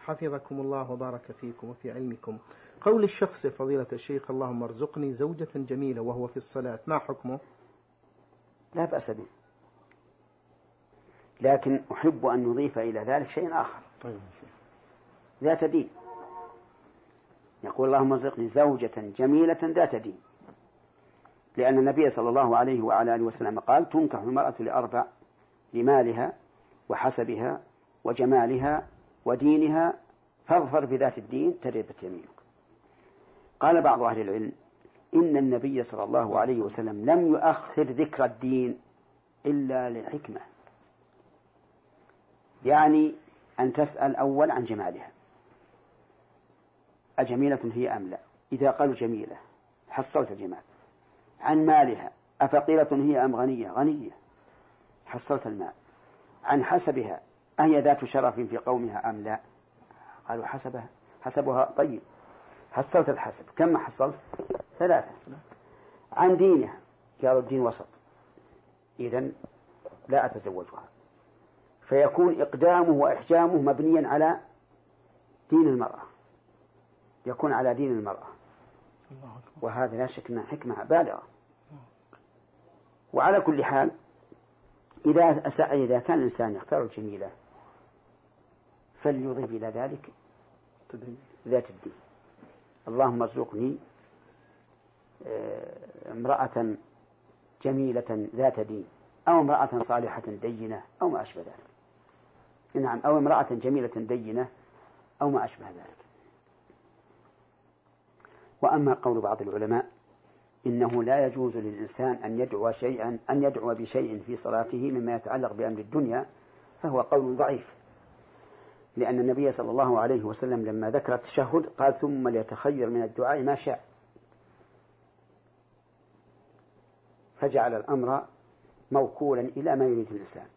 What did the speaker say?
حفظكم الله وبارك فيكم وفي علمكم. قول الشخص فضيلة الشيخ اللهم ارزقني زوجة جميلة وهو في الصلاة، ما حكمه؟ لا بأس به، لكن أحب أن نضيف إلى ذلك شيء آخر. طيب. ذات دين، يقول اللهم ارزقني زوجة جميلة ذات دين، لأن النبي صلى الله عليه وعلى آله وسلم قال تنكح المرأة لأربع: لمالها وحسبها وجمالها ودينها، فاظفر بذات الدين تربت يمينك. قال بعض أهل العلم إن النبي صلى الله عليه وسلم لم يؤخر ذكر الدين إلا لحكمة، يعني أن تسأل أول عن جمالها، أجميلة هي أم لا؟ إذا قالوا جميلة حصلت الجمال. عن مالها، أفقيرة هي أم غنية؟ غنية، حصلت المال. عن حسبها، أهي ذات شرف في قومها أم لا؟ قالوا حسبها طيب، حصلت الحسب. كم حصلت؟ 3. عن دينها، قالوا الدين وسط، إذن لا أتزوجها. فيكون إقدامه وإحجامه مبنيا على دين المرأة، يكون على دين المرأة، وهذا لا شك أنها حكمة بالغة. وعلى كل حال إذا كان الإنسان يختار الجميلة فليضيف إلى ذلك ذات الدين. اللهم ارزقني امرأة جميلة ذات دين، أو امرأة صالحة دينة، أو ما أشبه ذلك. نعم، أو امرأة جميلة دينة أو ما أشبه ذلك. وأما قول بعض العلماء إنه لا يجوز للإنسان أن يدعو بشيء في صلاته مما يتعلق بأمر الدنيا، فهو قول ضعيف، لأن النبي صلى الله عليه وسلم لما ذكر التشهد قال ثم ليتخير من الدعاء ما شاء، فجعل الأمر موكولا إلى ما يريد الإنسان.